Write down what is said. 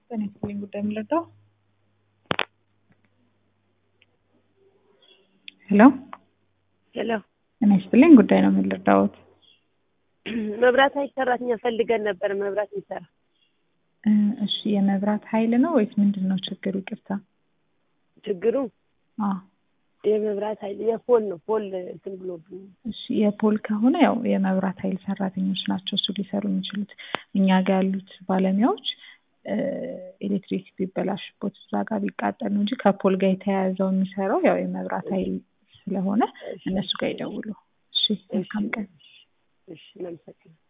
በኔክሊንግ ጉዳይ ምልደው ሄሎ በኔክሊንግ ጉዳይ ነው ምልደውት መብራት ኃይል ሰራተኛ ፈልገን ነበር መብራት ይሰራ እሺ የመብራት ኃይል ነው ወይስ ምንድነው ችግሩ ይቅርታ ችግሩ የመብራት ኃይል የፖል ነው ፖል እንትን ብሎብኝ እሺ የፖል ከሆነ ያው የመብራት ኃይል ሰራተኞች ናቸው እሱ ሊሰሩ የሚችሉት እኛ ጋር ያሉት ባለሙያዎች ኤሌክትሪክ ቢበላሽበት እዛ ጋር ቢቃጠል ነው እንጂ ከፖል ጋር የተያያዘው የሚሰራው ያው የመብራት ኃይል ስለሆነ እነሱ ጋር ይደውሉ እሺ መልካም ቀን እሺ ለምሳሌ